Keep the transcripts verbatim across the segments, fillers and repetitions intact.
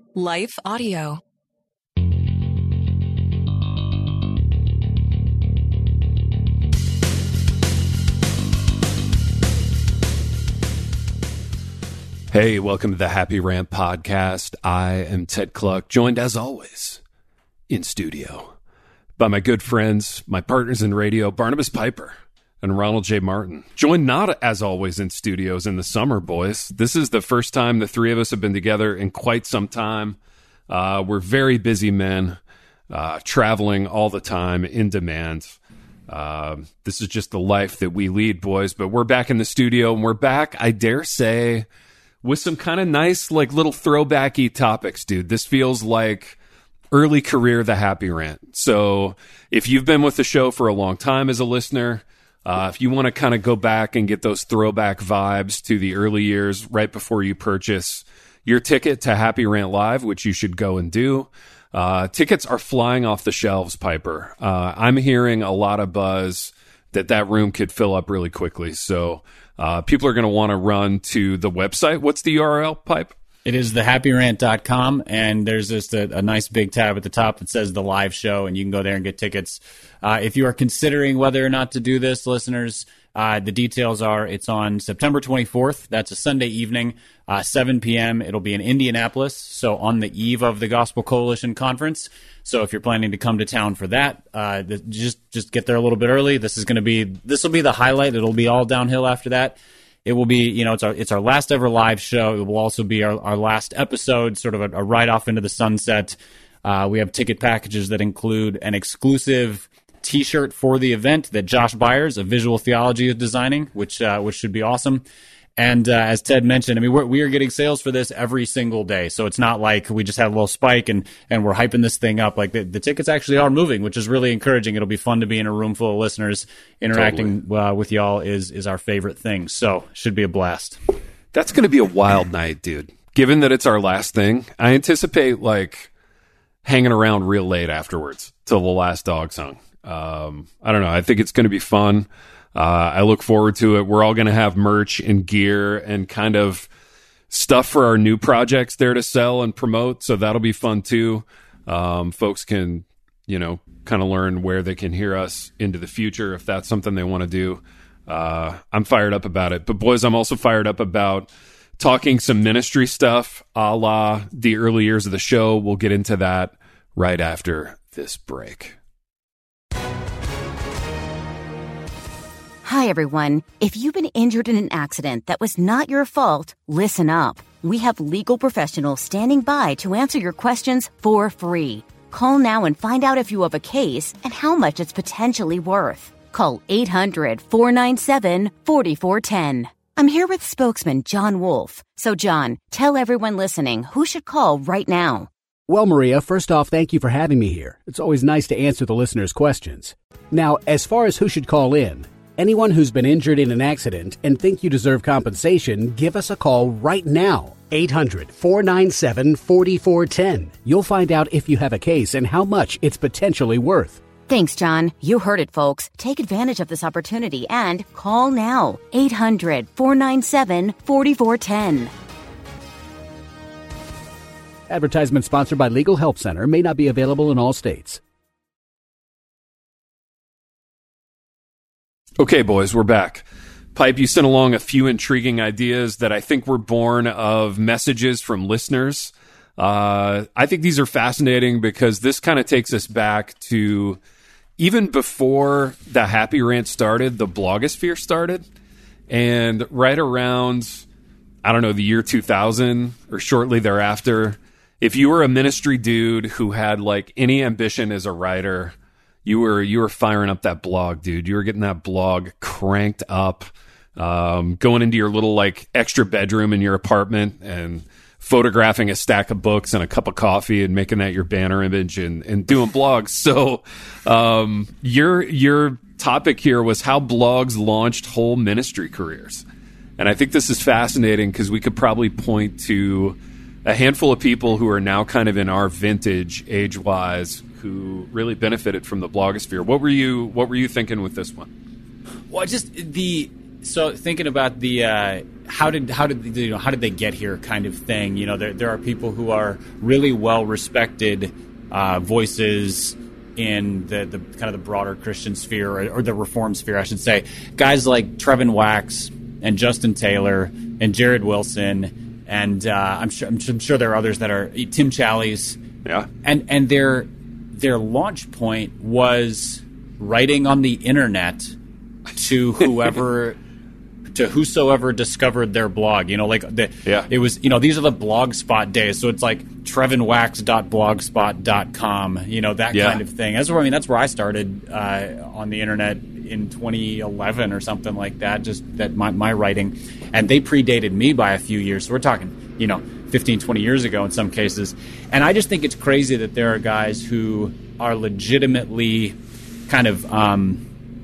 Life Audio. Hey, welcome to the Happy Rant Podcast. I am Ted Kluck, joined as always in studio by my good friends, my partners in radio, Barnabas Piper and Ronald J. Martin. Joined not as always in studios in the summer, boys. This is the first time the three of us have been together in quite some time. Uh, we're very busy men, uh, traveling all the time, in demand. Uh, this is just the life that we lead, boys. But we're back in the studio, and we're back, I dare say, with some kind of nice, like, little throwbacky topics, dude. This feels like early career The Happy Rant. So if you've been with the show for a long time as a listener, uh, if you want to kind of go back and get those throwback vibes to the early years right before you purchase your ticket to Happy Rant Live, which you should go and do, uh, tickets are flying off the shelves, Piper. Uh, I'm hearing a lot of buzz that that room could fill up really quickly. So uh, people are going to want to run to the website. What's the U R L, Pipe? It is the happy rant dot com, and there's just a, a nice big tab at the top that says the live show, and you can go there and get tickets. Uh, if you are considering whether or not to do this, listeners, uh, the details are it's on September twenty-fourth. That's a Sunday evening, uh, seven p.m. It'll be in Indianapolis, so on the eve of the Gospel Coalition Conference. So if you're planning to come to town for that, uh, the, just just get there a little bit early. This is going to be this will be the highlight. It'll be all downhill after that. It will be, you know, it's our it's our last ever live show. It will also be our, our last episode, sort of a, a ride off into the sunset. Uh, we have ticket packages that include an exclusive T-shirt for the event that Josh Byers of Visual Theology is designing, which uh, which should be awesome. And uh, as Ted mentioned, I mean, we're, we are getting sales for this every single day. So it's not like we just had a little spike and, and we're hyping this thing up. Like the, the tickets actually are moving, which is really encouraging. It'll be fun to be in a room full of listeners. Interacting totally. uh, with y'all is, is our favorite thing. So should be a blast. That's going to be a wild night, dude. Given that it's our last thing, I anticipate like hanging around real late afterwards till the last dog song. Um, I don't know. I think it's going to be fun. Uh, I look forward to it. We're all going to have merch and gear and kind of stuff for our new projects there to sell and promote. So that'll be fun too. Um, folks can, you know, kind of learn where they can hear us into the future if that's something they want to do. Uh, I'm fired up about it. But boys, I'm also fired up about talking some ministry stuff a la the early years of the show. We'll get into that right after this break. Hi, everyone. If you've been injured in an accident that was not your fault, listen up. We have legal professionals standing by to answer your questions for free. Call now and find out if you have a case and how much it's potentially worth. Call eight hundred, four nine seven, four four one zero. I'm here with spokesman John Wolf. So, John, tell everyone listening who should call right now. Well, Maria, first off, thank you for having me here. It's always nice to answer the listeners' questions. Now, as far as who should call in, anyone who's been injured in an accident and think you deserve compensation, give us a call right now. eight hundred, four nine seven, four four one zero. You'll find out if you have a case and how much it's potentially worth. Thanks, John. You heard it, folks. Take advantage of this opportunity and call now. eight hundred, four nine seven, four four one zero. Advertisement sponsored by Legal Help Center. May not be available in all states. Okay, boys, we're back. Pipe, you sent along a few intriguing ideas that I think were born of messages from listeners. Uh, I think these are fascinating because this kind of takes us back to even before the Happy Rant started, the blogosphere started. And right around, I don't know, the year two thousand or shortly thereafter, if you were a ministry dude who had like any ambition as a writer, You were you were firing up that blog, dude. You were getting that blog cranked up, um, going into your little like extra bedroom in your apartment and photographing a stack of books and a cup of coffee and making that your banner image and, and doing blogs. So um, your your topic here was how blogs launched whole ministry careers. And I think this is fascinating because we could probably point to a handful of people who are now kind of in our vintage age-wise who really benefited from the blogosphere. What were you What were you thinking with this one? Well, just the So thinking about the uh, how did how did you know how did they get here kind of thing, you know, there there are people who are really well respected uh, voices in the, the kind of the broader Christian sphere or, or the Reform sphere, I should say. Guys like Trevin Wax and Justin Taylor and Jared Wilson, and uh, I'm sure I'm, I'm sure there are others that are Tim Challies. Yeah, and and their their launch point was writing on the internet to whoever. to whosoever discovered their blog, you know, like the, yeah. it was, you know, these are the Blogspot days. So it's like trevin wax dot blogspot dot com, you know, that yeah. kind of thing. That's where, I mean, that's where I started uh, on the internet in twenty eleven or something like that, just that my, my writing. And they predated me by a few years. So we're talking, you know, fifteen, twenty years ago in some cases. And I just think it's crazy that there are guys who are legitimately kind of um,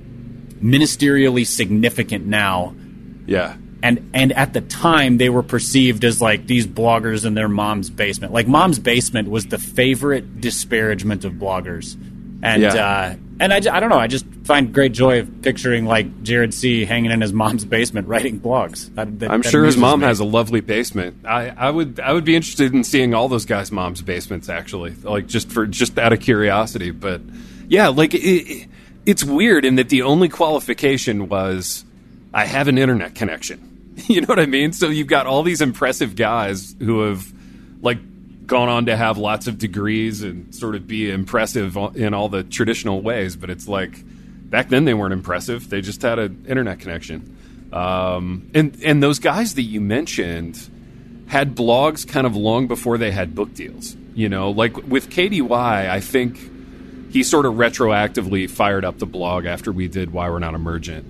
ministerially significant now. Yeah. And and at the time, they were perceived as like these bloggers in their mom's basement. Like mom's basement was the favorite disparagement of bloggers. And yeah. uh, and I, I don't know. I just find great joy of picturing like Jared C. hanging in his mom's basement writing blogs. That, that, I'm that sure his mom me. has a lovely basement. I, I would I would be interested in seeing all those guys' moms' basements actually, like just for just out of curiosity. But yeah, like it, it, it's weird in that the only qualification was I have an internet connection. You know what I mean? So you've got all these impressive guys who have like gone on to have lots of degrees and sort of be impressive in all the traditional ways. But it's like back then they weren't impressive. They just had an internet connection. Um, and, and those guys that you mentioned had blogs kind of long before they had book deals. You know, like with K D Y, I think he sort of retroactively fired up the blog after we did Why We're Not Emergent.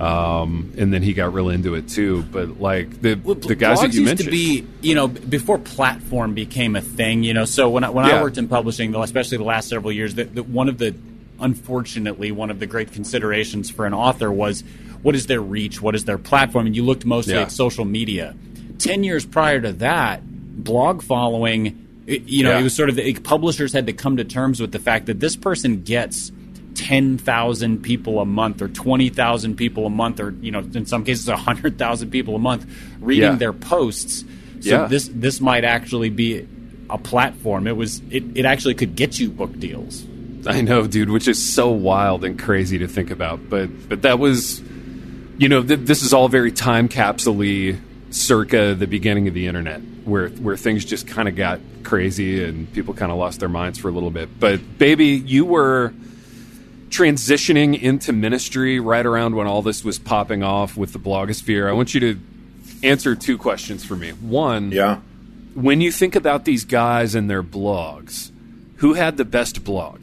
Um, and then he got real into it too. But like the well, the guys that you used mentioned, to be, you know, before platform became a thing, you know. So when I, when yeah. I worked in publishing, especially the last several years, that one of the unfortunately one of the great considerations for an author was what is their reach, what is their platform, and you looked mostly yeah. at social media. Ten years prior to that, blog following, it, you know, yeah. it was sort of the publishers had to come to terms with the fact that this person gets ten thousand people a month or twenty thousand people a month or, you know, in some cases one hundred thousand people a month reading yeah. their posts. So yeah. this this might actually be a platform. It was it, it actually could get you book deals. I know, dude, which is so wild and crazy to think about. But but that was, you know, th- this is all very time capsule-y circa the beginning of the internet, where where things just kind of got crazy and people kind of lost their minds for a little bit. But baby, you were transitioning into ministry right around when all this was popping off with the blogosphere. I want you to answer two questions for me. One, yeah. when you think about these guys and their blogs, who had the best blog?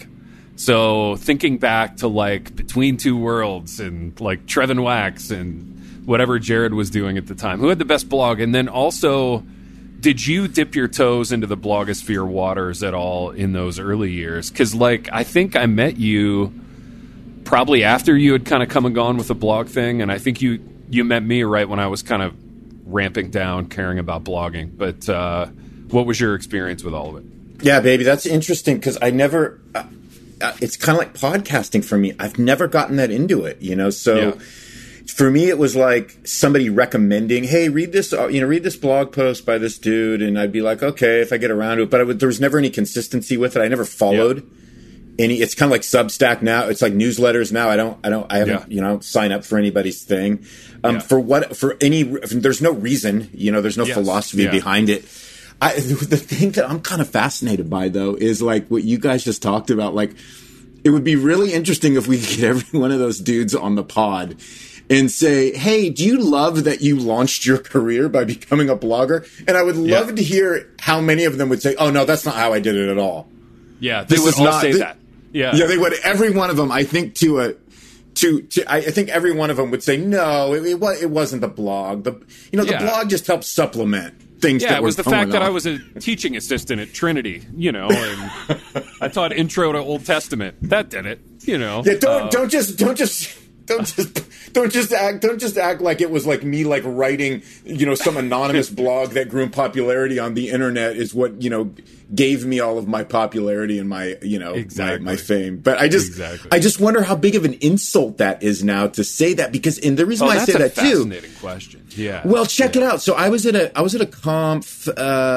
So thinking back to like Between Two Worlds and like Trevin Wax and whatever Jared was doing at the time, who had the best blog? And then also, did you dip your toes into the blogosphere waters at all in those early years? Because like I think I met you probably after you had kind of come and gone with the blog thing, and I think you you met me right when I was kind of ramping down, caring about blogging. But uh, what was your experience with all of it? Yeah, baby, that's interesting because I never. Uh, uh, it's kind of like podcasting for me. I've never gotten that into it, you know. So yeah. for me, it was like somebody recommending, "Hey, read this, uh, you know, read this blog post by this dude," and I'd be like, "Okay," if I get around to it. But I would, there was never any consistency with it. I never followed. Yeah. Any, it's kind of like Substack now. It's like newsletters now. I don't, I don't, I haven't, yeah. you know, sign up for anybody's thing. Um, yeah. For what, for any, there's no reason, you know, there's no yes. philosophy yeah. behind it. I, the thing that I'm kind of fascinated by though is like what you guys just talked about. Like, it would be really interesting if we could get every one of those dudes on the pod and say, "Hey, do you love that you launched your career by becoming a blogger?" And I would love yeah. to hear how many of them would say, "Oh no, that's not how I did it at all." Yeah, they this would all not, say th- that. Yeah, yeah, they would. Every one of them, I think, to a, to, to, I think every one of them would say, no, it, it, it wasn't the blog. The, you know, the yeah. blog just helped supplement things. Yeah, that it was were the fact on. that I was a teaching assistant at Trinity. You know, and I taught Intro to Old Testament. That did it. You know, yeah. Don't uh, don't just don't just don't just don't just act don't just act like it was like me like writing, you know, some anonymous blog that grew in popularity on the internet is what, you know, gave me all of my popularity and my, you know, exactly. my, my fame. But I just exactly. I just wonder how big of an insult that is now to say that, because and the reason oh, why I say that too. Fascinating question. Yeah. Well, check yeah. it out. So I was at a I was at a conf.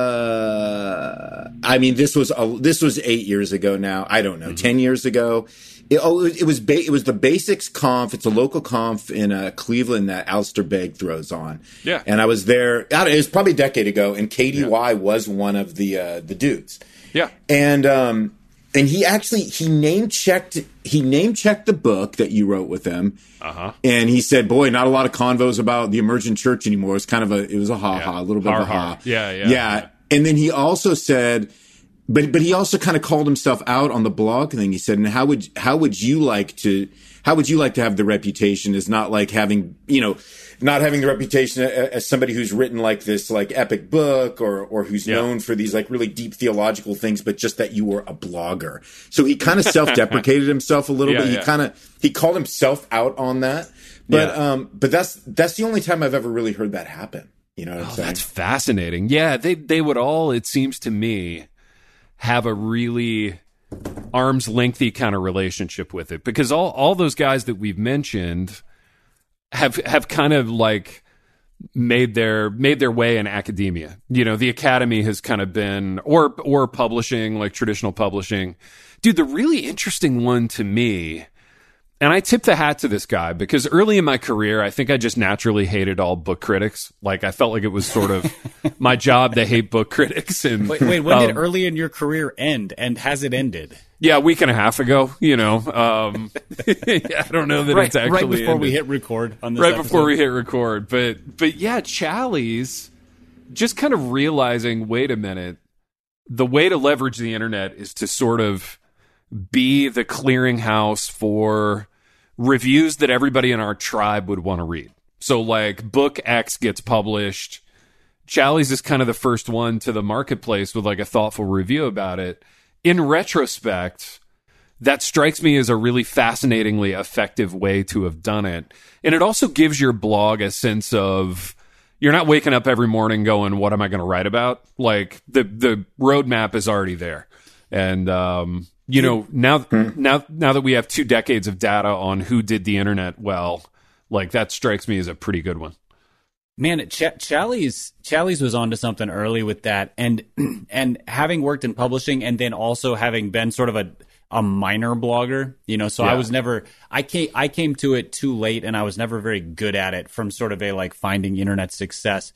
Uh, I mean, this was a, this was eight years ago now. I don't know, mm-hmm. ten years ago. It, oh, it was ba- it was the Basics Conf. It's a local conf in uh, Cleveland that Alistair Begg throws on. Yeah, and I was there. It was probably a decade ago, and K D Y yeah. was one of the uh, the dudes. Yeah, and um, and he actually he name checked he name checked the book that you wrote with him. Uh huh. And he said, "Boy, not a lot of convos about the emergent church anymore." It's kind of a it was a ha ha, yeah. a little bit har, of a ha. Har. Yeah, yeah, yeah, yeah. And then he also said. But but he also kind of called himself out on the blog thing. He said, "And how would how would you like to how would you like to have the reputation as not like having you know not having the reputation as somebody who's written like this like epic book or or who's yeah. known for these like really deep theological things, but just that you were a blogger." So he kind of self-deprecated himself a little yeah, bit. He yeah. kind of he called himself out on that. But yeah. um but that's that's the only time I've ever really heard that happen. You know what I'm oh, saying? That's fascinating. Yeah, they they would all, it seems to me, have a really arm's lengthy kind of relationship with it, because all, all those guys that we've mentioned have have kind of like made their made their way in academia. You know, the academy has kind of been or or publishing, like traditional publishing. Dude, the really interesting one to me, and I tip the hat to this guy, because early in my career, I think I just naturally hated all book critics. Like, I felt like it was sort of my job to hate book critics. And wait, wait when um, did early in your career end, and has it ended? Yeah, a week and a half ago, you know. Um, I don't know that right, it's actually right before ended. we hit record on this Right episode. before we hit record. But, but yeah, Challies, just kind of realizing, wait a minute, the way to leverage the internet is to sort of be the clearinghouse for reviews that everybody in our tribe would want to read. So like book X gets published. Challies is kind of the first one to the marketplace with like a thoughtful review about it. In retrospect, that strikes me as a really fascinatingly effective way to have done it. And it also gives your blog a sense of, you're not waking up every morning going, what am I going to write about? Like the, the roadmap is already there. And, um, you know, now, now, now that we have two decades of data on who did the internet well, like that strikes me as a pretty good one. Man, Ch- Challies Challies was onto something early with that, and and having worked in publishing, and then also having been sort of a a minor blogger, you know, so yeah. I was never I came I came to it too late, and I was never very good at it from sort of a like finding internet success.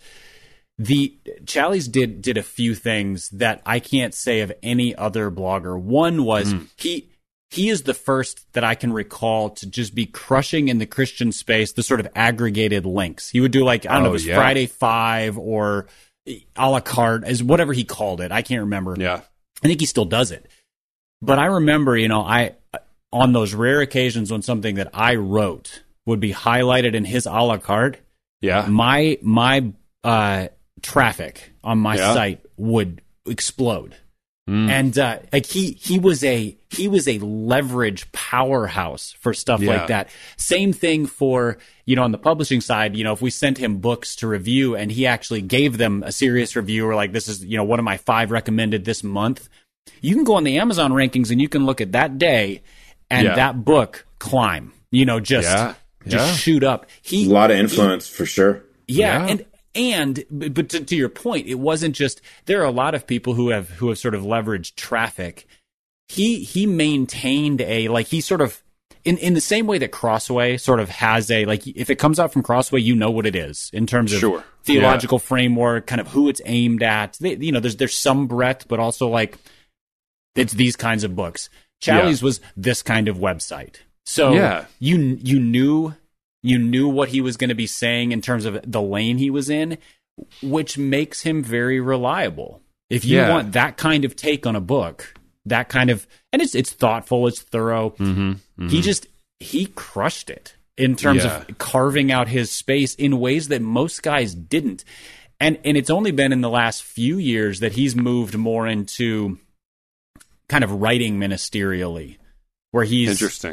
The Challies did did a few things that I can't say of any other blogger. One was mm. he he is the first that I can recall to just be crushing in the Christian space the sort of aggregated links. He would do like I don't oh, know, it was yeah. Friday Five or a la carte, as whatever he called it. I can't remember. Yeah, I think he still does it. But I remember, you know, I on those rare occasions when something that I wrote would be highlighted in his a la carte. Yeah, my my. uh traffic on my yeah. site would explode. Mm. And uh, like he he was a he was a leverage powerhouse for stuff yeah. like that. Same thing for, you know, on the publishing side, you know, if we sent him books to review and he actually gave them a serious review, or like, this is, you know, one of my five recommended this month, you can go on the Amazon rankings and you can look at that day and yeah. that book climb, you know, just yeah. just yeah. shoot up. He a lot of influence he, for sure. Yeah, yeah. and And, but to, to your point, it wasn't just, there are a lot of people who have, who have sort of leveraged traffic. He, he maintained a, like, he sort of, in, in the same way that Crossway sort of has a, like, if it comes out from Crossway, you know what it is in terms of sure. theological yeah. framework, kind of who it's aimed at. They, you know, there's, there's some breadth, but also like, it's these kinds of books. Challies yeah. was this kind of website. So yeah. you, you knew, You knew what he was going to be saying in terms of the lane he was in, which makes him very reliable. If you yeah. want that kind of take on a book, that kind of, and it's it's thoughtful, it's thorough. Mm-hmm, mm-hmm. He just, he crushed it in terms yeah. of carving out his space in ways that most guys didn't. And and it's only been in the last few years that he's moved more into kind of writing ministerially, where he's interesting.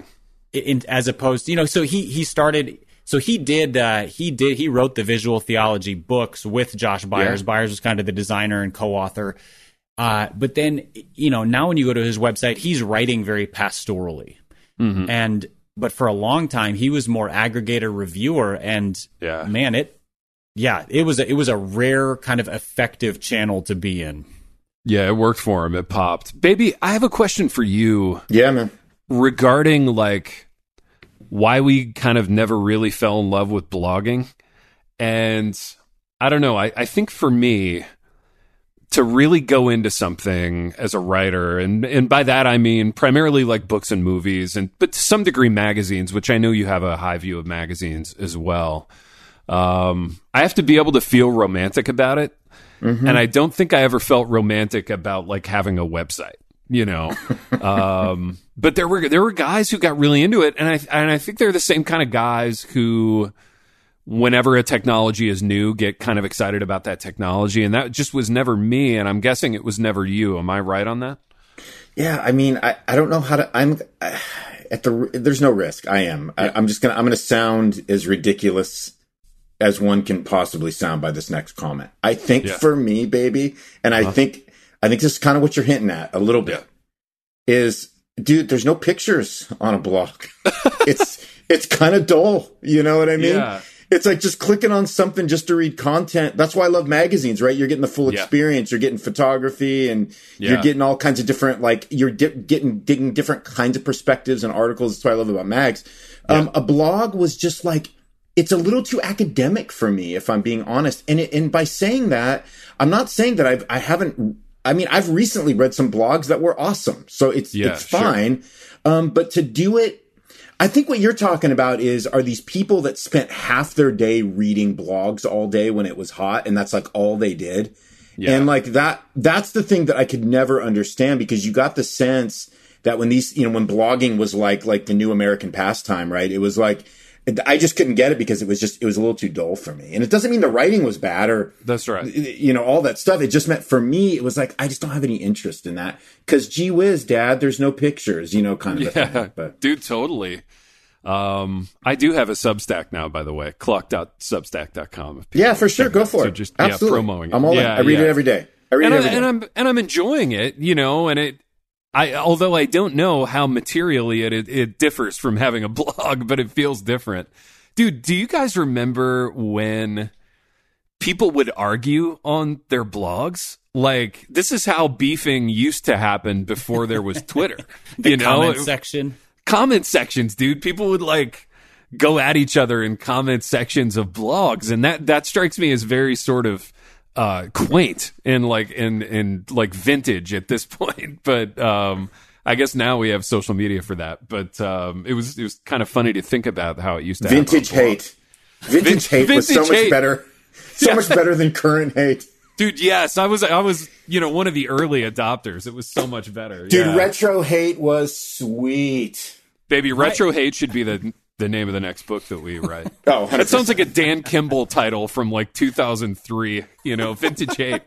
in, as opposed to, you know, so he he started. So he did, uh, he did, he wrote the visual theology books with Josh Byers. Yeah. Byers was kind of the designer and co-author. Uh, but then, you know, now when you go to his website, he's writing very pastorally. Mm-hmm. And, but for a long time, he was more aggregator reviewer. And yeah. man, it, yeah, it was, a, it was a rare kind of effective channel to be in. Yeah, it worked for him. It popped. Baby, I have a question for you. Yeah, man. Regarding like, why we kind of never really fell in love with blogging. And I don't know, I, I think for me, to really go into something as a writer, and, and by that I mean primarily like books and movies, and but to some degree magazines, which I know you have a high view of magazines as well. Um, I have to be able to feel romantic about it. Mm-hmm. And I don't think I ever felt romantic about like having a website. You know, um, but there were there were guys who got really into it, and I and I think they're the same kind of guys who, whenever a technology is new, get kind of excited about that technology, and that just was never me, and I'm guessing it was never you. Am I right on that? Yeah, I mean, I, I don't know how to. I'm uh, at the. There's no risk. I am. I, I'm just gonna. I'm gonna sound as ridiculous as one can possibly sound by this next comment. I think yeah. for me, baby, and I uh-huh. think. I think this is kind of what you're hinting at a little bit yeah. is, dude, there's no pictures on a blog. it's, it's kind of dull. You know what I mean? Yeah. It's like just clicking on something just to read content. That's why I love magazines, right? You're getting the full yeah. experience. You're getting photography and yeah. you're getting all kinds of different, like you're di- getting, digging different kinds of perspectives and articles. That's what I love about mags. Yeah. Um, a blog was just like, it's a little too academic for me, if I'm being honest. And it, and by saying that, I'm not saying that I've, I haven't, I mean, I've recently read some blogs that were awesome, so it's yeah, it's fine. Sure. Um, but to do it, I think what you're talking about is, are these people that spent half their day reading blogs all day when it was hot, and that's like all they did? Yeah. And like that, that's the thing that I could never understand, because you got the sense that when these, you know, when blogging was like like the new American pastime, right? It was like, I just couldn't get it because it was just, it was a little too dull for me. And it doesn't mean the writing was bad or, that's right, you know, all that stuff. It just meant for me, it was like, I just don't have any interest in that. Cause gee whiz, dad, there's no pictures, you know, kind of yeah, a thing. But. Dude, totally. Um, I do have a Substack now, by the way, cluck dot substack dot com. Yeah, for sure. Go for so it. Just, Absolutely. Yeah, promoting it. I'm all yeah, in. I read yeah. it every day. I read and it I, every day. And I'm, and I'm enjoying it, you know, and it, I, although I don't know how materially it, it, it differs from having a blog, but it feels different. Dude, do you guys remember when people would argue on their blogs? Like, this is how beefing used to happen before there was Twitter. the you know, comment section. Comment sections, dude. People would like go at each other in comment sections of blogs, and that that strikes me as very sort of uh, quaint and like and and like vintage at this point. But um, I guess now we have social media for that. But um, it was it was kind of funny to think about how it used to vintage happen. hate. Vintage hate vintage was so much hate. better. So yeah. much better than current hate. Dude, yes, I was I was, you know, one of the early adopters. It was so much better. Dude, yeah. retro hate was sweet. Baby, retro right. hate should be the the name of the next book that we write. Oh, one hundred percent. That sounds like a Dan Kimball title from like two thousand three, you know, vintage hate.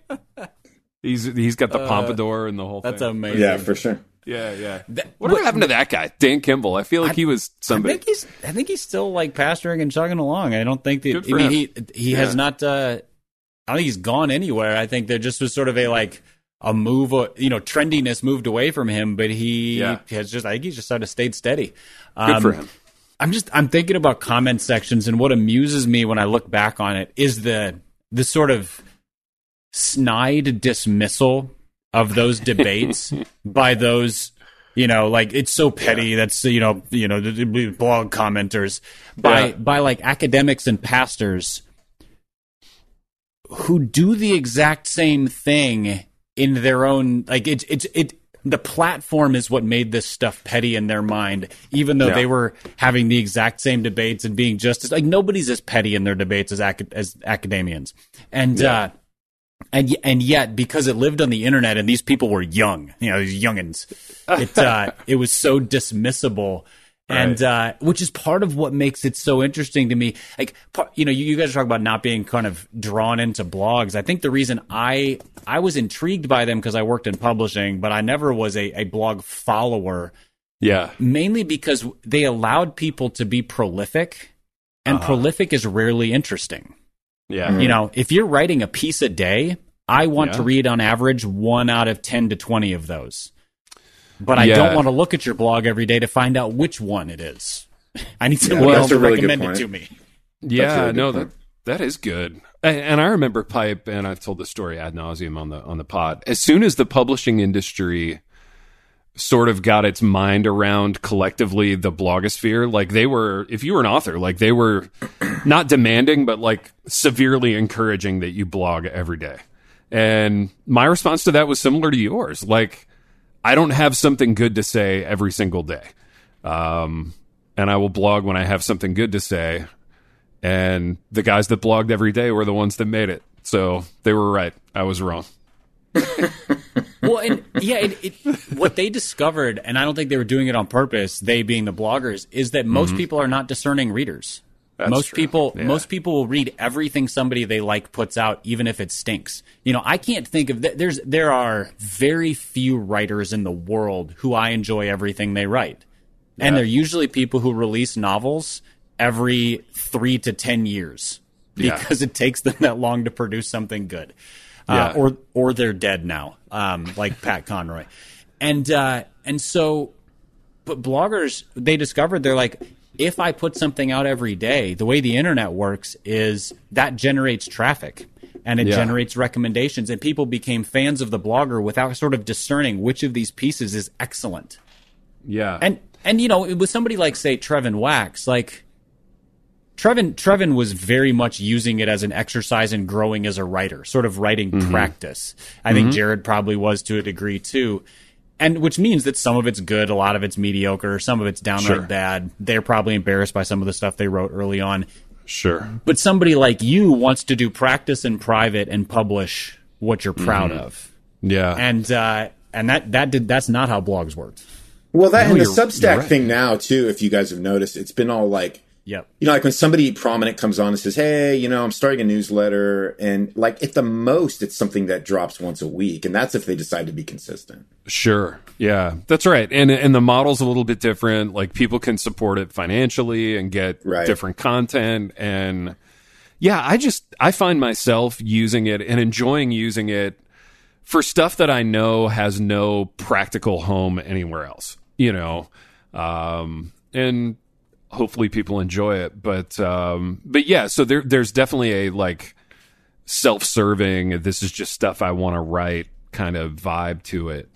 He's he's got the uh, pompadour and the whole that's thing. That's amazing. Yeah, for sure. Yeah, yeah. That, Whatever what happened to that guy, Dan Kimball? I feel like I, he was somebody. I think he's I think he's still like pastoring and chugging along. I don't think that Good I for mean him. he he yeah. has not uh I don't think he's gone anywhere. I think there just was sort of a like a move, you know, trendiness moved away from him, but he yeah. has just, I think he's just sort of stayed steady. Um, Good for him. I'm just, I'm thinking about comment sections, and what amuses me when I look back on it is the, the sort of snide dismissal of those debates by those, you know, like it's so petty. Yeah. That's, you know, you know, the, the blog commenters by, yeah. by like academics and pastors who do the exact same thing in their own, like it's it's it the platform is what made this stuff petty in their mind, even though yeah. they were having the exact same debates and being just as like nobody's as petty in their debates as ac- as academians, and yeah. uh, and and yet because it lived on the internet and these people were young, you know, these youngins, it uh, it was so dismissible. And, right. uh, which is part of what makes it so interesting to me. Like, you know, you, you guys talk about not being kind of drawn into blogs. I think the reason I, I was intrigued by them because I worked in publishing, but I never was a, a blog follower Yeah. Mainly because they allowed people to be prolific, and uh-huh. prolific is rarely interesting. Yeah. Mm-hmm. You know, if you're writing a piece a day, I want yeah. to read on average one out of ten to twenty of those. But I yeah. don't want to look at your blog every day to find out which one it is. I need someone yeah, else to really recommend it to me. Yeah, really no, that that is good. And, and I remember Pipe, and I've told this story ad nauseum on the on the pod. As soon as the publishing industry sort of got its mind around collectively the blogosphere, like they were, if you were an author, like they were not demanding, but like severely encouraging that you blog every day. And my response to that was similar to yours. Like, I don't have something good to say every single day. Um, and I will blog when I have something good to say. And the guys that blogged every day were the ones that made it. So they were right. I was wrong. Well, and yeah, it, it, what they discovered, and I don't think they were doing it on purpose, they being the bloggers, is that most mm-hmm. people are not discerning readers. That's most true. people, yeah. most people will read everything somebody they like puts out, even if it stinks. You know, I can't think of th- there's there are very few writers in the world who I enjoy everything they write, yeah. and they're usually people who release novels every three to ten years because yeah. it takes them that long to produce something good. Uh, yeah. or or they're dead now, um, like Pat Conroy, and uh, and so, but bloggers, they discovered, they're like, if I put something out every day, the way the internet works is that generates traffic and it yeah. generates recommendations, and people became fans of the blogger without sort of discerning which of these pieces is excellent. Yeah, and and you know, with somebody like, say, Trevin Wax, like. Trevin Trevin was very much using it as an exercise in growing as a writer, sort of writing mm-hmm. practice. I mm-hmm. think Jared probably was to a degree too, and which means that some of it's good, a lot of it's mediocre, some of it's downright sure. bad. They're probably embarrassed by some of the stuff they wrote early on. Sure. But somebody like you wants to do practice in private and publish what you're proud mm-hmm. of. Yeah, and uh, and that that did that's not how blogs worked. Well, that no, and the you're, Substack you're right. thing now too. If you guys have noticed, it's been all like. Yep. You know, like when somebody prominent comes on and says, hey, you know, I'm starting a newsletter, and like at the most, it's something that drops once a week. And that's if they decide to be consistent. Sure. Yeah, that's right. And and the model's a little bit different. Like people can support it financially and get right. different content. And yeah, I just, I find myself using it and enjoying using it for stuff that I know has no practical home anywhere else, you know, um, and hopefully people enjoy it, but um, but yeah. So there, there's definitely a like self-serving. This is just stuff I want to write kind of vibe to it,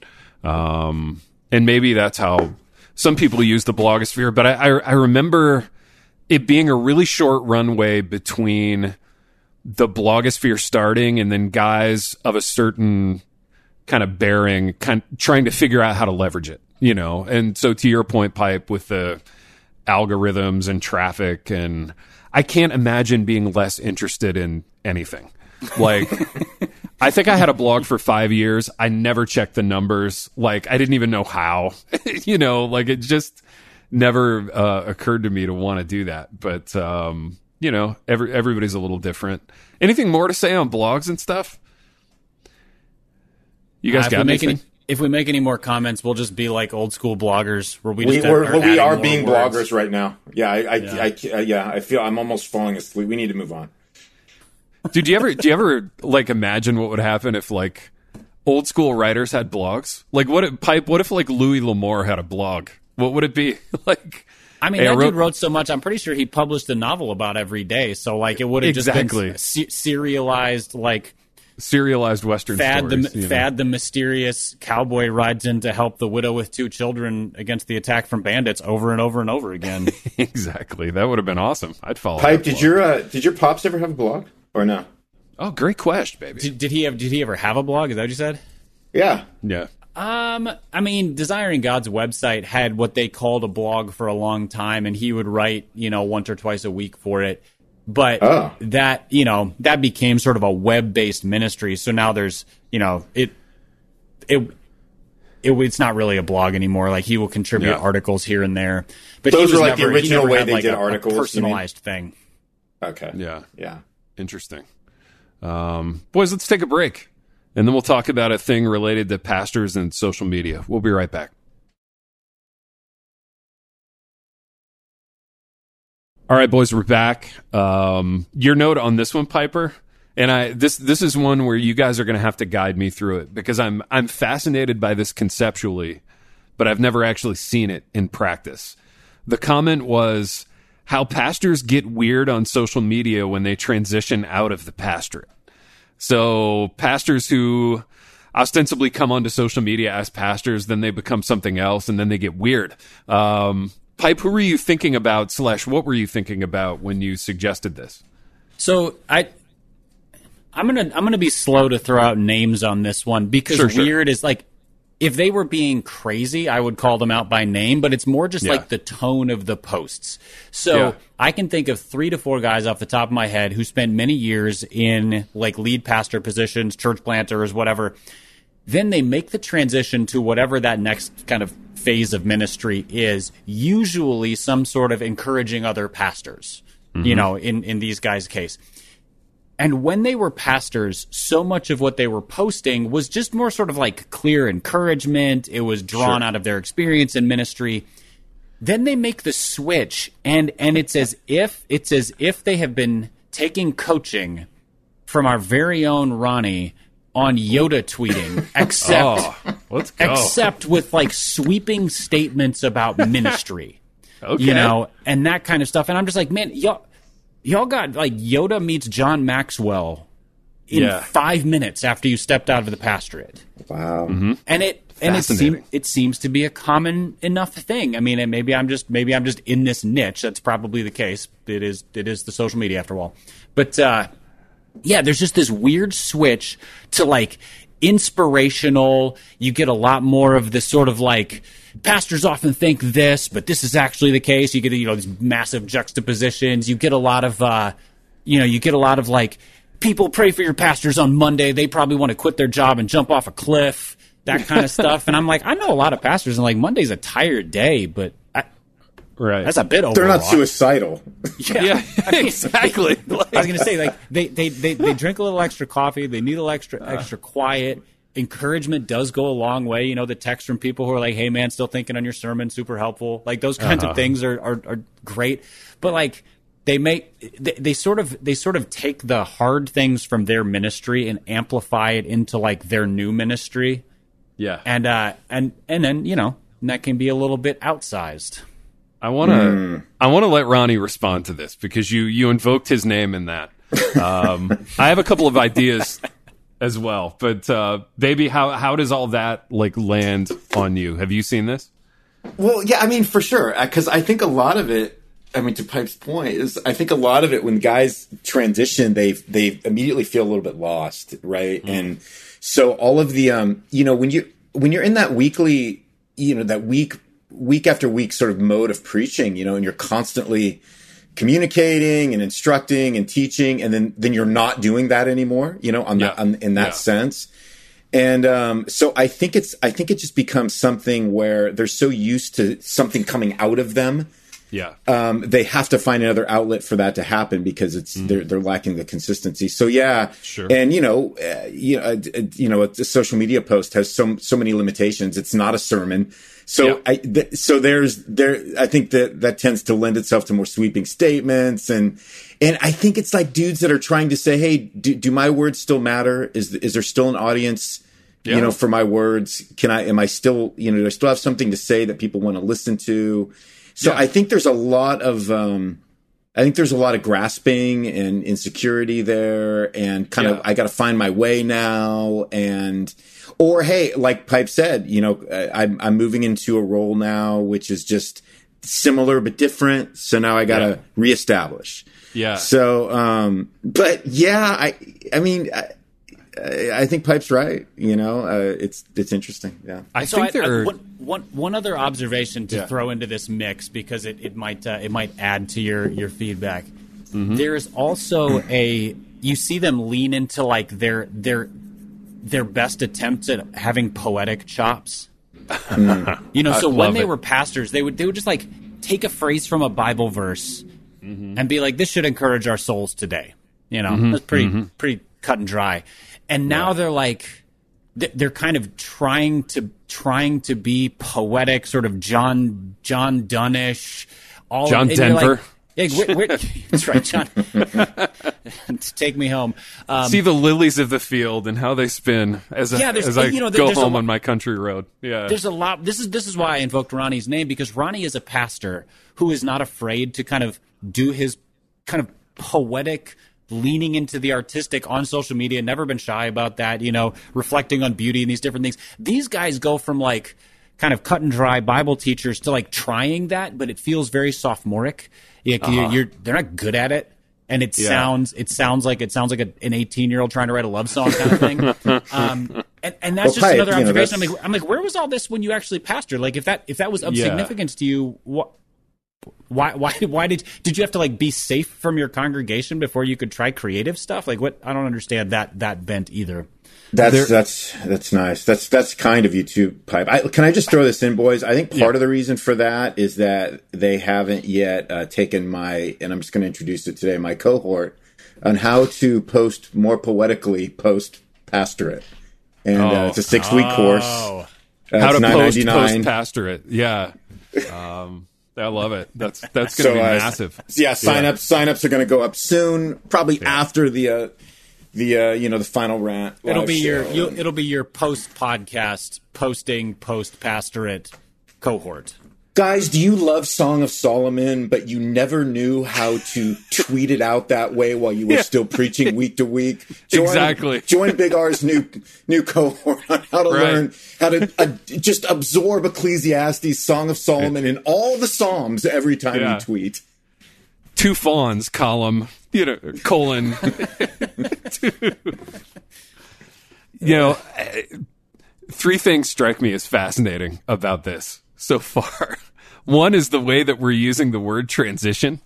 um, and maybe that's how some people use the blogosphere. But I, I, I remember it being a really short runway between the blogosphere starting and then guys of a certain kind of bearing, kind trying to figure out how to leverage it, you know. And so to your point, Pipe, with the algorithms and traffic, and I can't imagine being less interested in anything. Like, I think I had a blog for five years. I never checked the numbers. Like, I didn't even know how, you know, like it just never uh, occurred to me to want to do that. But, um, you know, every, everybody's a little different. Anything more to say on blogs and stuff? You guys uh, got anything? Any- If we make any more comments, we'll just be like old school bloggers, where we we, just we're, are we are more being words. bloggers right now. Yeah, I, I, Yeah. I, I, I, yeah, I feel I'm almost falling asleep. We need to move on. Dude, do you ever, do you ever like imagine what would happen if like old school writers had blogs? Like, what if, Pipe? What if like Louis L'Amour had a blog? What would it be like? I mean, hey, that I wrote, dude wrote so much. I'm pretty sure he published a novel about every day. So like, it would have exactly. just been se- serialized like. serialized Western Thad stories. The, you know? Thad the mysterious cowboy rides in to help the widow with two children against the attack from bandits over and over and over again. Exactly. That would have been awesome. I'd follow. Pipe, that did blog. your uh, did your pops ever have a blog or no? Oh, great question, baby. Did, did he have? Did he ever have a blog? Is that what you said? Yeah. Yeah. Um, I mean, Desiring God's website had what they called a blog for a long time, and he would write, you know, once or twice a week for it. But oh. that, you know, that became sort of a web-based ministry. So now there's, you know, it, it, it it's not really a blog anymore. Like, he will contribute yeah. articles here and there. But those he was were like never, the original he never way had they like did a, articles. a personalized thing. Okay. Yeah. Yeah. Interesting. Um, boys, let's take a break, and then we'll talk about a thing related to pastors and social media. We'll be right back. All right, boys, we're back. Um, your note on this one, Piper, and I this this is one where you guys are going to have to guide me through it because I'm I'm fascinated by this conceptually, but I've never actually seen it in practice. The comment was how pastors get weird on social media when they transition out of the pastorate. So pastors who ostensibly come onto social media as pastors, then they become something else, and then they get weird. Um, Pipe, who were you thinking about, slash, what were you thinking about when you suggested this? So I, I'm gonna I'm gonna be slow to throw out names on this one because Sure, sure. weird is like, if they were being crazy, I would call them out by name, but it's more just Yeah. like the tone of the posts. So Yeah. I can think of three to four guys off the top of my head who spent many years in like lead pastor positions, church planters, whatever. Then they make the transition to whatever that next kind of phase of ministry is, usually some sort of encouraging other pastors, mm-hmm. you know, in, in these guys' case. And when they were pastors, so much of what they were posting was just more sort of like clear encouragement. It was drawn Sure. out of their experience in ministry. Then they make the switch, and, and it's as if it's as if they have been taking coaching from our very own Ronnie on Yoda tweeting, except Oh, let's go. except with like sweeping statements about ministry, Okay. you know, and that kind of stuff. And I'm just like, man, y'all, y'all got like Yoda meets John Maxwell in Yeah. five minutes after you stepped out of the pastorate. Wow. And it and it Fascinating. seems it seems to be a common enough thing. I mean, and maybe I'm just maybe I'm just in this niche. That's probably the case. It is it is the social media after all. But uh, yeah, there's just this weird switch to like inspirational. You get a lot more of this sort of like pastors often think this, but this is actually the case. You get you know these massive juxtapositions. You get a lot of uh, you know you get a lot of like people pray for your pastors on Monday. They probably want to quit their job and jump off a cliff. That kind of stuff. And I'm like, I know a lot of pastors, and like Monday's a tired day, but I, Right. that's a bit overwrought. They're not suicidal. Yeah, Yeah, I mean, exactly. I was going to say, like, they, they, they, they drink a little extra coffee. They need a little extra, extra quiet. Encouragement does go a long way. You know, the text from people who are like, hey, man, still thinking on your sermon, super helpful. Like, those kinds Uh-huh. of things are, are, are great. But, like, they make, they, they sort of, they sort of take the hard things from their ministry and amplify it into, like, their new ministry. Yeah. And, uh, and, and then, you know, that can be a little bit outsized. I want to I want to let Ronnie respond to this because you you invoked his name in that. Um, I have a couple of ideas as well, but uh, baby, how how does all that like land on you? Have you seen this? Well, yeah, I mean, for sure, because I think a lot of it. I mean, to Pipe's point, is I think a lot of it when guys transition, they they immediately feel a little bit lost, right? Mm. And so all of the, um, you know, when you when you're in that weekly, you know, that week week after week sort of mode of preaching, you know, and you're constantly communicating and instructing and teaching, and then then you're not doing that anymore, you know, on yeah. that on, in that yeah. sense. And um, so I think it's I think it just becomes something where they're so used to something coming out of them. Yeah, um, they have to find another outlet for that to happen because it's mm. they're they're lacking the consistency. So yeah, sure. And you know, uh, you know, uh, you know, a, a social media post has so so many limitations. It's not a sermon. So yeah. I th- so there's there I think that that tends to lend itself to more sweeping statements and and I think it's like dudes that are trying to say, hey, do, do my words still matter? Is is there still an audience? Yeah. You know, for my words, can I? Am I still? You know, do I still have something to say that people want to listen to? So yeah. I think there's a lot of, um, I think there's a lot of grasping and insecurity there, and kind yeah. of I got to find my way now, and or hey, like Pipe said, you know, I'm I'm moving into a role now which is just similar but different. So now I got to yeah. reestablish. Yeah. So, um, but yeah, I I mean. I, I think Pipe's right. You know, uh, it's it's interesting. Yeah, I so think I, there I, are one, one one other observation to yeah. throw into this mix because it it might uh, it might add to your your feedback. Mm-hmm. There is also a you see them lean into like their their their best attempts at having poetic chops. Mm. You know, so when they it. were pastors, they would they would just like take a phrase from a Bible verse mm-hmm. and be like, "This should encourage our souls today." You know, mm-hmm. that's pretty mm-hmm. pretty cut and dry. And now yeah. they're like, they're kind of trying to trying to be poetic, sort of John John Dunnish, all John and Denver. Like, Yeah, where, where, that's right, John. Take me home. Um, See the lilies of the field and how they spin as, a, yeah, as I you know, go home a, on my country road. Yeah, there's a lot. This is this is why I invoked Ronnie's name, because Ronnie is a pastor who is not afraid to kind of do his kind of poetic leaning into the artistic on social media. Never been shy about that. You know, reflecting on beauty and these different things. These guys go from like kind of cut and dry Bible teachers to like trying that, but it feels very sophomoric. You, uh-huh. you're, you're, they're not good at it, and it yeah. sounds it sounds like it sounds like a, an eighteen year old trying to write a love song kind of thing. um, and, and that's well, just another observation. You know, I'm like, I'm like, where was all this when you actually pastored? Like, if that if that was of yeah. significance to you, what? Why? Why? Why did did you have to like be safe from your congregation before you could try creative stuff? Like, what? I don't understand that that bent either. That's there, that's that's nice. That's that's kind of you too, Pipe. I, can I just throw this in, boys? I think part yeah. of the reason for that is that they haven't yet uh, taken my, and I'm just going to introduce it today, my cohort on how to post more poetically post pastorate, and oh. uh, it's a six week oh. course. Uh, how to post post pastorate? Yeah. Um, I love it. That's that's going to so, be uh, massive. Yeah, sign yeah. ups sign ups are going to go up soon, probably yeah. after the. Uh, The uh, you know the final rant. It'll be your you'll, it'll be your post podcast posting post pastorate cohort. Guys, do you love Song of Solomon, but you never knew how to tweet it out that way while you were yeah. still preaching week to week? Join, exactly. Join Big R's new new cohort on how to right. learn how to uh, just absorb Ecclesiastes, Song of Solomon, and all the Psalms every time yeah. you tweet. Two fawns column, you know, colon. You know, three things strike me as fascinating about this so far. One is the way that we're using the word transition,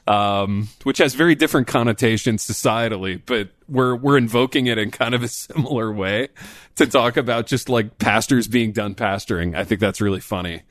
um, which has very different connotations societally, but we're we're invoking it in kind of a similar way to talk about just like pastors being done pastoring. I think that's really funny.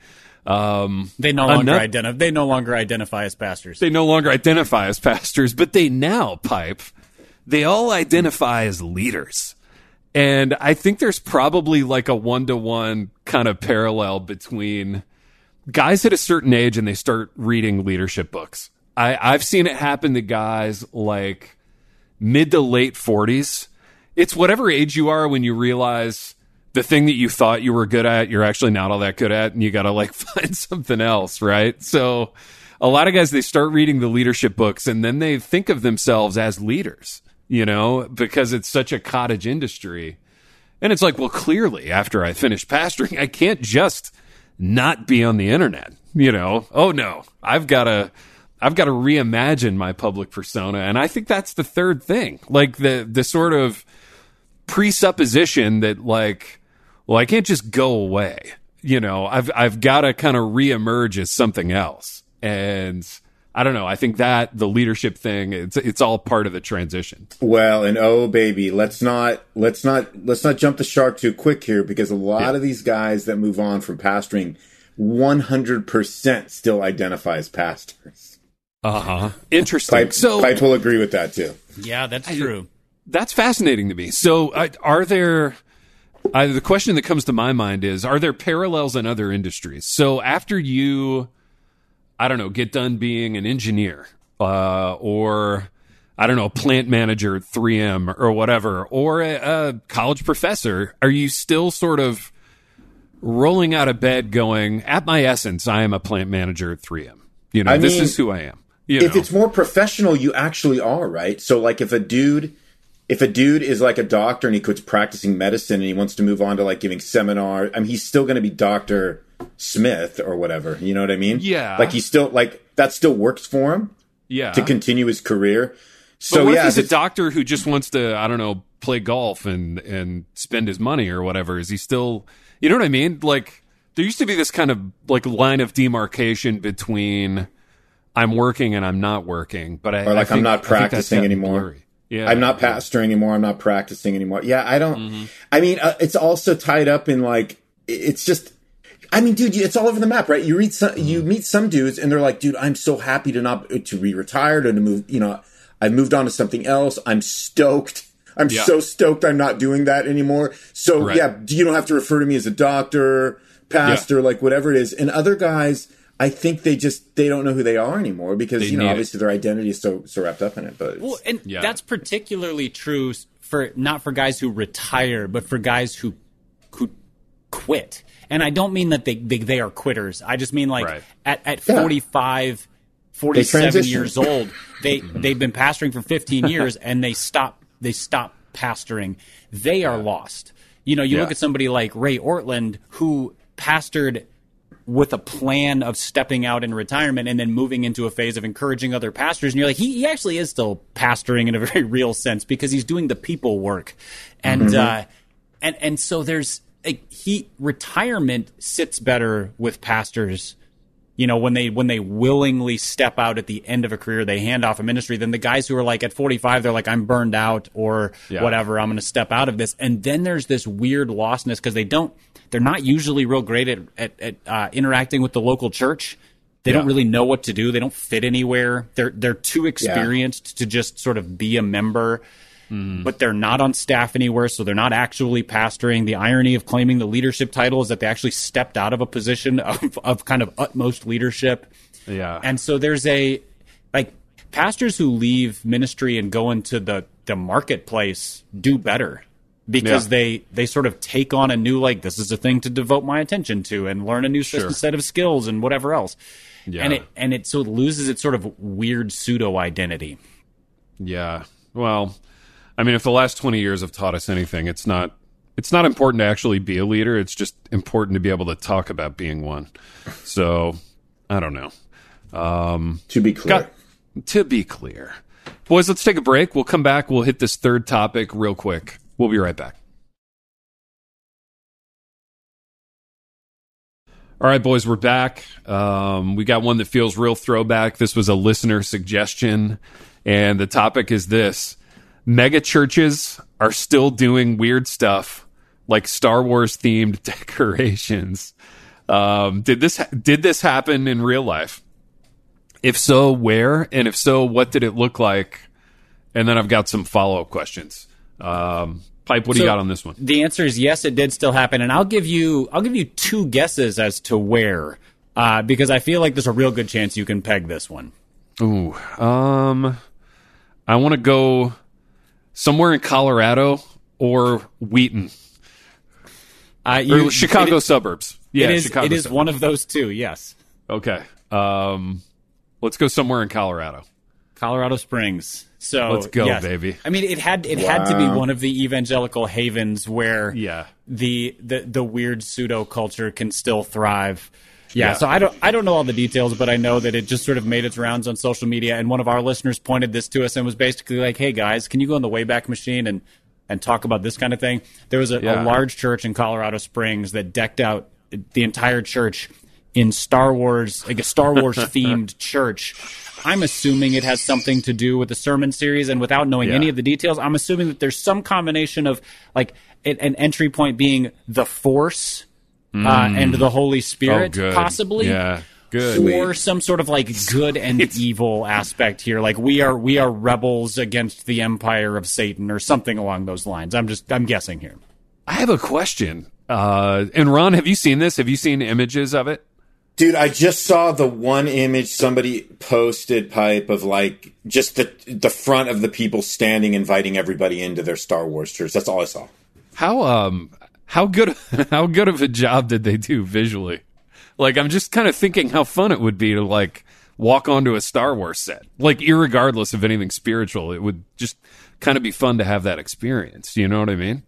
Um, they no longer enough, identify. They no longer identify as pastors. They no longer identify as pastors, but they now, Pipe, they all identify as leaders. And I think there's probably like a one-to-one kind of parallel between guys at a certain age and they start reading leadership books. I, I've seen it happen to guys like mid to late forties. It's whatever age you are when you realize the thing that you thought you were good at, you're actually not all that good at, and you got to like find something else, right? So a lot of guys, they start reading the leadership books and then they think of themselves as leaders, you know, because it's such a cottage industry. And it's like, well, clearly after I finish pastoring, I can't just not be on the internet, you know? Oh no, I've got to, I've got to reimagine my public persona. And I think that's the third thing, like the, the sort of presupposition that like, well, I can't just go away. You know, I've I've got to kind of reemerge as something else. And I don't know. I think that the leadership thing, it's it's all part of the transition. Well, and oh baby, let's not let's not let's not jump the shark too quick here, because a lot yeah. of these guys that move on from pastoring one hundred percent still identify as pastors. Uh-huh. Interesting. Pipe, so Pipe will agree with that too. Yeah, that's I, true. That's fascinating to me. So uh, are there Uh, the question that comes to my mind is, are there parallels in other industries? So after you, I don't know, get done being an engineer uh, or, I don't know, a plant manager at three M or whatever, or a, a college professor, are you still sort of rolling out of bed going, at my essence, I am a plant manager at three M? You know, I this mean, is who I am. You if know? It's more professional, you actually are, right? So like if a dude... If a dude is like a doctor and he quits practicing medicine and he wants to move on to like giving seminars, I mean, he's still going to be Doctor Smith or whatever. You know what I mean? Yeah. Like he's still like that still works for him. Yeah. To continue his career. So but what yeah, if he's a doctor who just wants to, I don't know, play golf and and spend his money or whatever? Is he still? You know what I mean? Like there used to be this kind of like line of demarcation between I'm working and I'm not working, but I or like I think, I'm not practicing anymore. Blurry. Yeah, I'm not pastoring anymore. I'm not practicing anymore. Yeah, I don't. Mm-hmm. I mean, uh, it's also tied up in like it's just. I mean, dude, it's all over the map, right? You read some, mm-hmm. you meet some dudes, and they're like, "Dude, I'm so happy to not to be retired or to move. You know, I've moved on to something else. I'm stoked. I'm yeah. so stoked. I'm not doing that anymore. So right. yeah, you don't have to refer to me as a doctor, pastor, yeah. like whatever it is." And other guys, I think they just they don't know who they are anymore because They you know need obviously it. their identity is so so wrapped up in it. But Well, and Yeah. that's particularly true for not for guys who retire, but for guys who who quit. And I don't mean that they they, they are quitters. I just mean like Right. at at Yeah. forty-five, forty-seven transition. years old, they they've been pastoring for fifteen years and they stop they stop pastoring. They are lost. You know, you Yeah. look at somebody like Ray Ortland who pastored with a plan of stepping out in retirement and then moving into a phase of encouraging other pastors. And you're like, he, he actually is still pastoring in a very real sense because he's doing the people work. And, Mm-hmm. uh, and, and so there's like, he, retirement sits better with pastors, you know, when they, when they willingly step out at the end of a career, they hand off a ministry, than the guys who are like at forty-five, they're like, I'm burned out or Yeah. whatever. I'm going to step out of this. And then there's this weird lostness because they don't, they're not usually real great at, at, at uh, interacting with the local church. They Yeah. don't really know what to do. They don't fit anywhere. They're they're too experienced to just sort of be a member, but they're not on staff anywhere, so they're not actually pastoring. The irony of claiming the leadership title is that they actually stepped out of a position of, of kind of utmost leadership. Yeah. And so there's a like pastors who leave ministry and go into the the marketplace do better. Because Yeah. they, they sort of take on a new, like, this is a thing to devote my attention to and learn a new Sure. set of skills and whatever else. Yeah. And it and it so it loses its sort of weird pseudo identity. Yeah. Well, I mean, if the last twenty years have taught us anything, it's not it's not important to actually be a leader. It's just important to be able to talk about being one. So, I don't know. Um, to be clear, got, to be clear. Boys, let's take a break. We'll come back. We'll hit this third topic real quick. We'll be right back. All right, boys, we're back. Um, we got one that feels real throwback. This was a listener suggestion, and the topic is this. Mega churches are still doing weird stuff like Star Wars themed decorations. Um, did this did this happen in real life? If so, where? And if so, what did it look like? And then I've got some follow-up questions. Um, Pipe, what do So you got on this one? The answer is yes, it did still happen, and I'll give you I'll give you two guesses as to where, uh, because I feel like there's a real good chance you can peg this one. Ooh, um, I want to go somewhere in Colorado or Wheaton Uh, or you, Chicago it is, suburbs. Yeah, it is, Chicago it is suburbs. one of those two. Yes, Okay, um, let's go somewhere in Colorado. Colorado Springs. So Let's go, yes. baby. I mean, it had it had to be Wow. one of the evangelical havens where Yeah. the the, the weird pseudo culture can still thrive. Yeah, Yeah. so I don't I don't know all the details, but I know that it just sort of made its rounds on social media, and one of our listeners pointed this to us and was basically like, "Hey guys, can you go on the Wayback Machine and and talk about this kind of thing?" There was a, Yeah. a large church in Colorado Springs that decked out the entire church in Star Wars, like a Star Wars themed church. I'm assuming it has something to do with the sermon series, and without knowing Yeah. any of the details, I'm assuming that there's some combination of like an an entry point being the Force uh, and the Holy Spirit, Oh, good. possibly. Yeah, good. Or some sort of like good and evil aspect here, like we are we are rebels against the empire of Satan, or something along those lines. I'm just I'm guessing here. I have a question. Uh, and Ron, have you seen this? Have you seen images of it? dude, I just saw the one image somebody posted, Pipe, of like just the the front of the people standing, inviting everybody into their Star Wars church. That's all I saw. How um how good how good of a job did they do visually? Like, I'm just kind of thinking how fun it would be to like walk onto a Star Wars set. Like, irregardless of anything spiritual, it would just kind of be fun to have that experience. You know what I mean?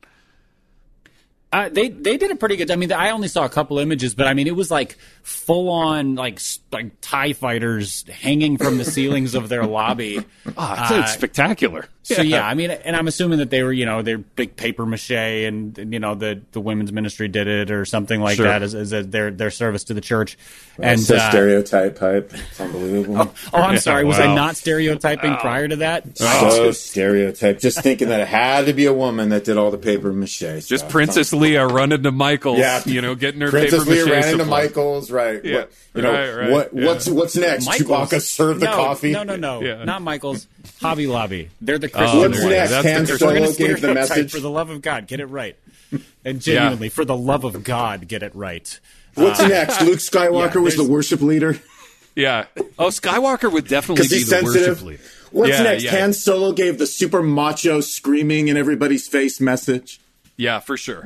Uh, they they did a pretty good. I mean, I only saw a couple images, but I mean, it was like full on like s- like TIE fighters hanging from the ceilings of their lobby. Ah, it's, Uh, it's spectacular. So yeah, I mean, and I'm assuming that they were, you know, they're big paper mache, and, and you know, the the women's ministry did it or something like Sure. that as, as a, their their service to the church. And And so uh, stereotype, Pipe. It's unbelievable. oh, I'm sorry, was I wow. not stereotyping prior to that? So stereotype. Just thinking that it had to be a woman that did all the paper mache stuff. Just Princess Leia running to Michael's, Yeah. you know, getting her Princess paper mache Leia ran into supply. Michael's, right? Yeah. What, you know, Right, right, what yeah. what's what's next? Chewbacca served the no, coffee. No, no, no, Yeah. not Michael's. Hobby Lobby. They're the Oh, Christian What's there you go. next? That's the Han Christian- We're Solo gonna gave the stereotype, message. for the love of God, get it right. And genuinely, yeah. for the love of God, get it right. What's uh, next? Luke Skywalker yeah, was the worship leader? Yeah. Oh, Skywalker would definitely be the sensitive. worship leader. What's yeah, next? Yeah. Han Solo gave the super macho screaming in everybody's face message. Yeah, for sure.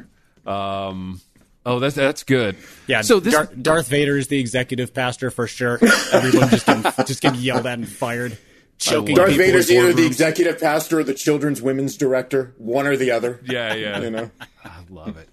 Um, oh, that's that's good. Yeah, so this, Dar- Darth Vader is the executive pastor for sure. Everyone just getting, just getting yelled at and fired. Choking Darth Vader's either the executive pastor or the children's women's director, one or the other. Yeah, yeah. You know, I love it.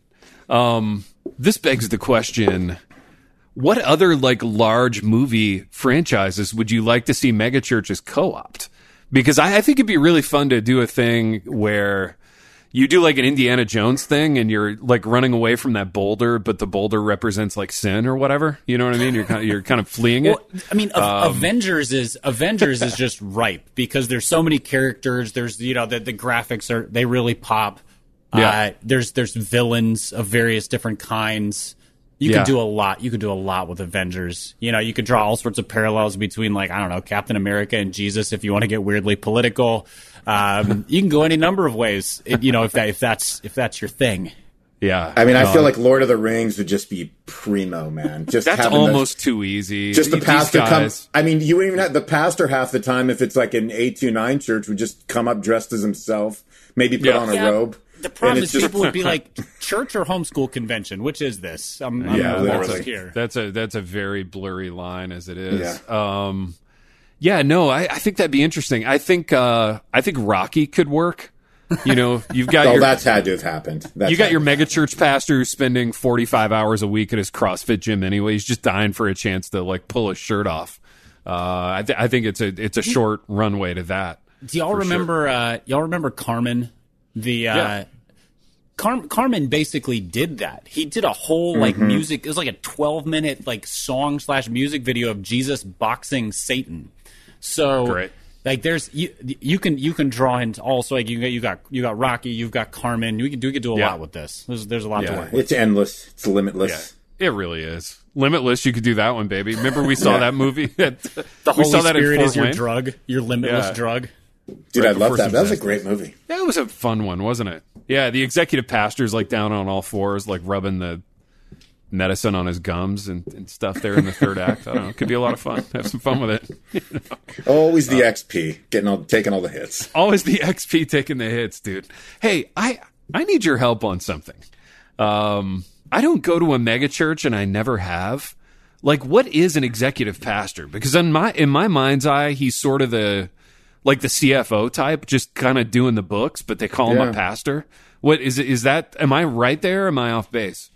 Um, this begs the question: what other like large movie franchises would you like to see megachurches co-opt? Because I, I think it'd be really fun to do a thing where you do like an Indiana Jones thing and you're like running away from that boulder, but the boulder represents like sin or whatever. You know what I mean? You're kind of, you're kind of fleeing it. Well, I mean, um, Avengers is Avengers is just ripe because there's so many characters. There's, you know, the, the graphics are, they really pop. Yeah. Uh, there's, there's villains of various different kinds. You yeah. could do a lot. You could do a lot with Avengers. You know, you could draw all sorts of parallels between, like, I don't know, Captain America and Jesus if you want to get weirdly political. Um, you can go any number of ways. It, you know, if that if that's if that's your thing. Yeah. I mean, I uh, feel like Lord of the Rings would just be primo, man. Just that's almost the, too easy. Just the pastor comes. I mean, you even have the pastor half the time. If it's like an eight two nine church, would just come up dressed as himself, maybe put yeah. on a yeah. robe. The problem is just, people would be like, church or homeschool convention? Which is this? I'm, I'm yeah, literally here. That's a that's a very blurry line as it is. Yeah, um, yeah no, I, I think that'd be interesting. I think uh, I think Rocky could work. You know, you've got oh, your, that's had to have happened. That's you got your megachurch pastor who's spending forty-five hours a week at his CrossFit gym anyway. He's just dying for a chance to like pull his shirt off. Uh, I, th- I think it's a it's a short runway to that. Do y'all remember? Sure. Uh, y'all remember Carmen? The uh, yeah. Car- Carmen basically did that. He did a whole like mm-hmm. music. It was like a twelve minute like song slash music video of Jesus boxing Satan. So Great. like there's you you can you can draw into also like you got you got you got Rocky, you've got Carmen. We can do we can do a yeah. lot with this. There's there's a lot yeah. to work with. It's endless. It's limitless. Yeah, it really is. Limitless, you could do that one, baby. Remember we saw yeah. that movie? the we Holy saw that Spirit in is your Wayne. drug, your limitless yeah. drug. Dude, right I love that. That was a success. great movie. That was a fun one, wasn't it? Yeah, the executive pastor's like down on all fours, like rubbing the medicine on his gums and, and stuff there in the third act. I don't know. It could be a lot of fun. Have some fun with it. You know? Always the uh, X P, getting all, taking all the hits. Always the X P taking the hits, dude. Hey, I I need your help on something. Um, I don't go to a mega church, and I never have. Like, what is an executive pastor? Because in my in my mind's eye, he's sort of the like the C F O type, just kind of doing the books, but they call him yeah. a pastor. What is it? Is that? Am I right there? Or am I off base?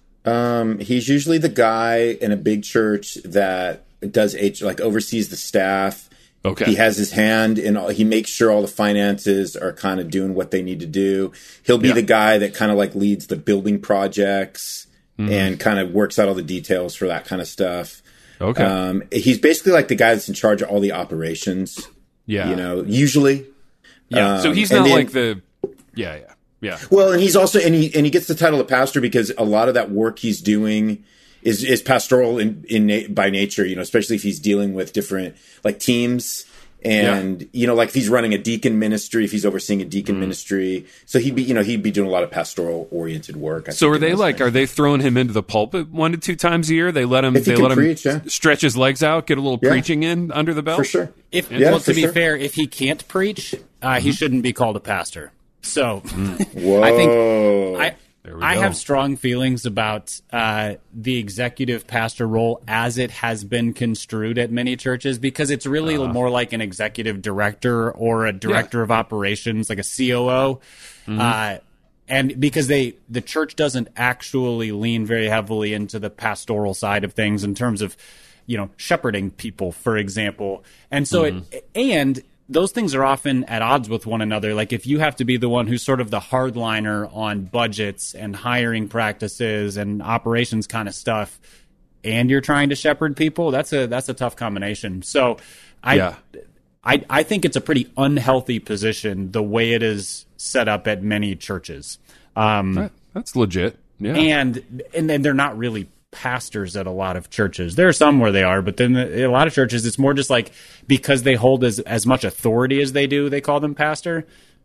Um, he's usually the guy in a big church that does H, like oversees the staff. Okay. He has his hand in all, he makes sure all the finances are kind of doing what they need to do. He'll be yeah. the guy that kind of like leads the building projects mm-hmm. and kind of works out all the details for that kind of stuff. Okay. Um, he's basically like the guy that's in charge of all the operations. Yeah. You know, usually. Yeah. Um, so he's not then, like the, yeah, yeah. Yeah. Well, and he's also and he and he gets the title of pastor because a lot of that work he's doing is is pastoral in in by nature. You know, especially if he's dealing with different like teams and yeah. you know, like if he's running a deacon ministry, if he's overseeing a deacon mm. ministry, so he'd be you know he'd be doing a lot of pastoral oriented work. I so are they like things. Are they throwing him into the pulpit one to two times a year? They let him if they let him preach, yeah. stretch his legs out, get a little yeah. preaching in under the belt for sure. If yeah, well, to be sure. fair, if he can't preach, uh, mm-hmm. he shouldn't be called a pastor. So Whoa. I think I I go. have strong feelings about uh, the executive pastor role as it has been construed at many churches because it's really uh, more like an executive director or a director yeah. of operations, like a C O O. Mm-hmm. Uh, and because they the church doesn't actually lean very heavily into the pastoral side of things in terms of, you know, shepherding people, for example. And so mm-hmm. it and those things are often at odds with one another. Like if you have to be the one who's sort of the hardliner on budgets and hiring practices and operations kind of stuff, and you're trying to shepherd people, that's a that's a tough combination. So I yeah. I I think it's a pretty unhealthy position the way it is set up at many churches. Um, that, that's legit. Yeah. And and then they're not really pastors at a lot of churches. There are some where they are, but then in a lot of churches, it's more just like because they hold as, as much authority as they do, they call them pastor.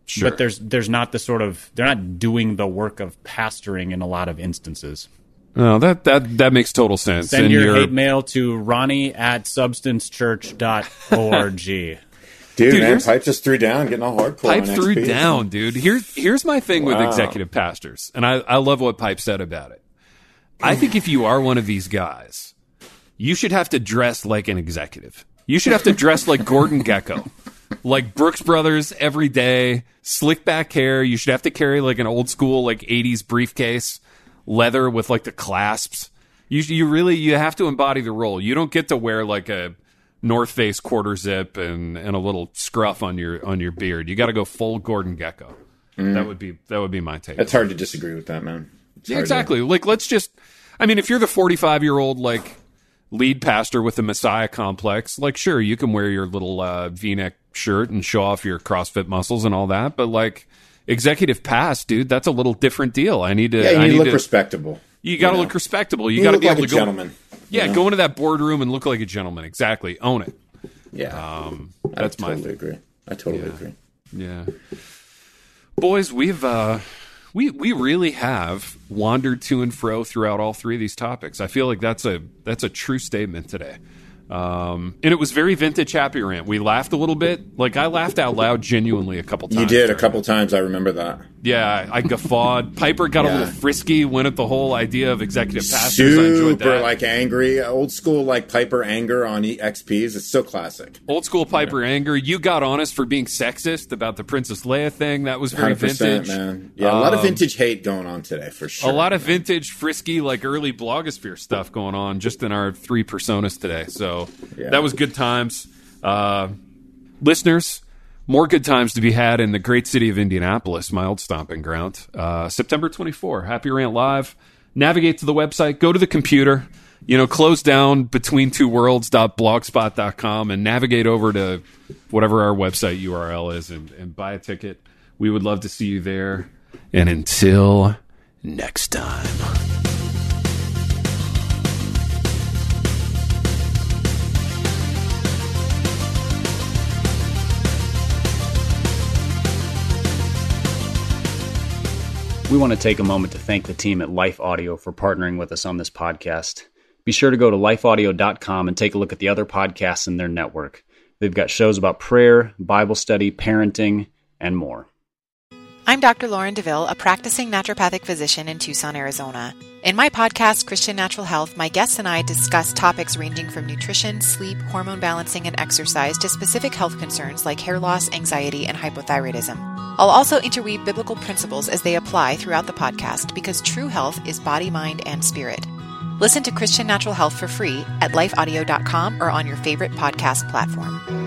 Sure. But there's there's not the sort of, they're not doing the work of pastoring in a lot of instances. No, that that that makes total sense. Send and your you're, hate mail to Ronnie at substance church dot org. Dude, Dude, man, here's- Pipe just threw down, getting all hardcore. Pipe on threw X P. down, dude. Here's here's my thing with Wow. executive pastors, and I, I love what Pipe said about it. I think if you are one of these guys, you should have to dress like an executive. You should have to dress like Gordon Gekko, like Brooks Brothers every day, slick back hair. You should have to carry like an old school like eighties briefcase, leather with like the clasps. You you really you have to embody the role. You don't get to wear like a North Face quarter zip and, and a little scruff on your on your beard. You got to go full Gordon Gekko. Mm. That would be that would be my take. That's hard to disagree with that, man. It's Yeah, hard exactly. to- Like, let's just. I mean, if you're the forty-five year old like lead pastor with the Messiah complex, like, sure, you can wear your little uh, V-neck shirt and show off your CrossFit muscles and all that. But like executive pass, dude, that's a little different deal. I need to. yeah, you I need to look to, respectable. You got to you know? look respectable. You, You got to look be like able a to go. gentleman. Yeah, you know? go into that boardroom and look like a gentleman. Exactly. Own it. Yeah, Um, that's I my totally agree. I totally Yeah. agree. Yeah. Boys, we've uh we we really have wandered to and fro throughout all three of these topics. I feel like that's a that's a true statement today. Um, and it was very vintage Happy Rant. We laughed a little bit. Like, I laughed out loud genuinely a couple times. You did a during couple it. times. I remember that. Yeah, I, I guffawed. Piper got a Yeah. little frisky, went at the whole idea of executive pastors. I enjoyed Super that. like angry, old school like Piper anger on E X Ps. It's so classic. Old school Piper anger. You got honest for being sexist about the Princess Leia thing. That was very Hundred percent, vintage. man. Yeah, a lot of Um, vintage hate going on today for sure. A lot of vintage, frisky, like early blogosphere stuff going on just in our three personas today. So Yeah. that was good times. Uh, listeners, more good times to be had in the great city of Indianapolis, my old stomping ground. Uh, September twenty-fourth, Happy Rant Live. Navigate to the website, go to the computer, you know, close down between two worlds dot blogspot dot com and navigate over to whatever our website U R L is and, and buy a ticket. We would love to see you there. And until next time. We want to take a moment to thank the team at Life Audio for partnering with us on this podcast. Be sure to go to life audio dot com and take a look at the other podcasts in their network. They've got shows about prayer, Bible study, parenting, and more. I'm Doctor Lauren DeVille, a practicing naturopathic physician in Tucson, Arizona. In my podcast, Christian Natural Health, my guests and I discuss topics ranging from nutrition, sleep, hormone balancing, and exercise to specific health concerns like hair loss, anxiety, and hypothyroidism. I'll also interweave biblical principles as they apply throughout the podcast because true health is body, mind, and spirit. Listen to Christian Natural Health for free at life audio dot com or on your favorite podcast platform.